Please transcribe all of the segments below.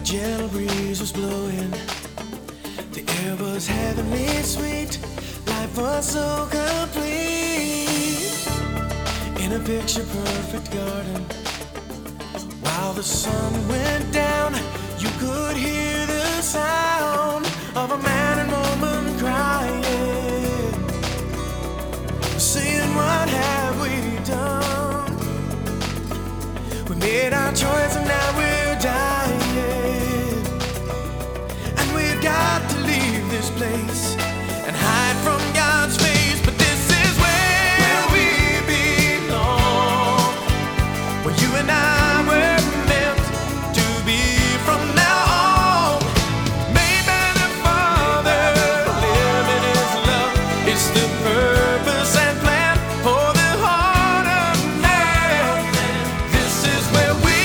gentle breeze was blowing. The air was heavenly sweet. Life was so complete. In a picture-perfect garden. While the sun went down, you could hear the sound of a man and woman crying, saying, "What have we done? We made our choice and now we're dying. And we've got to leave this place and hide from God's face. But this is where we belong, where you and I were meant to be from now on. Made by the Father, live in His love. It's the purpose and plan for the heart of man. This is where we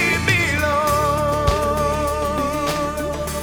belong."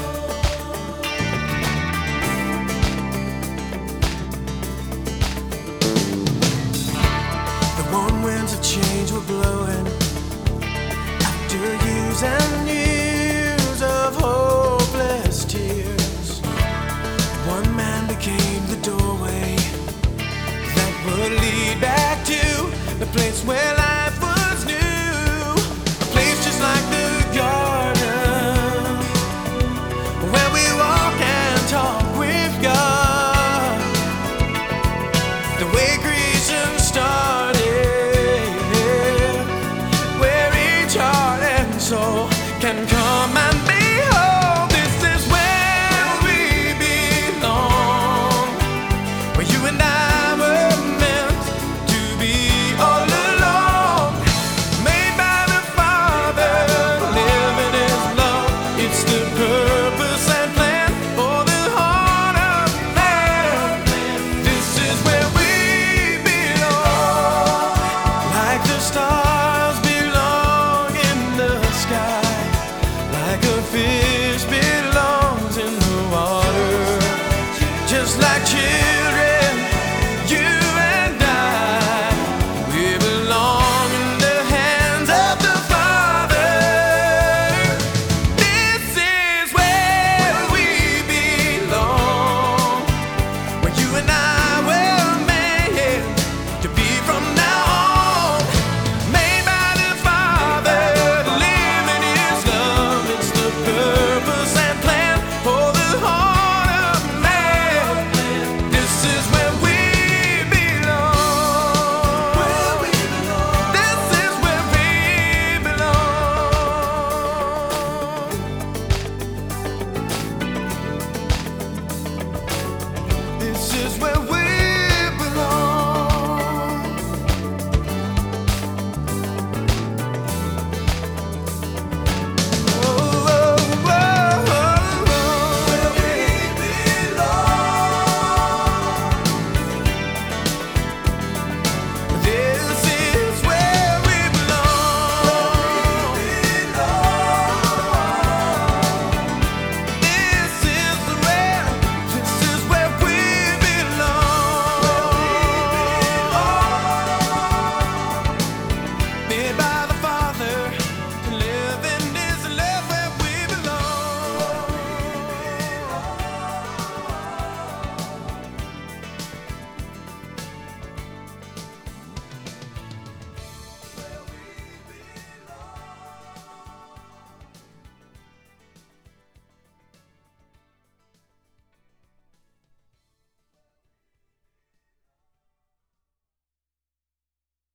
The warm winds of change were blowing. After years and years of hopeless tears, one man became the doorway that would lead back to the place where life was new. A place just like the garden, where we walk and talk with God. The way creation started, where each heart and soul can come and behold. This is where we belong, where you and I were meant to be all along. Made by the Father, live in His love. It's the purpose and plan for the heart of man. This is where we belong, like the stars belong in the sky, like a fish belongs in the water, just like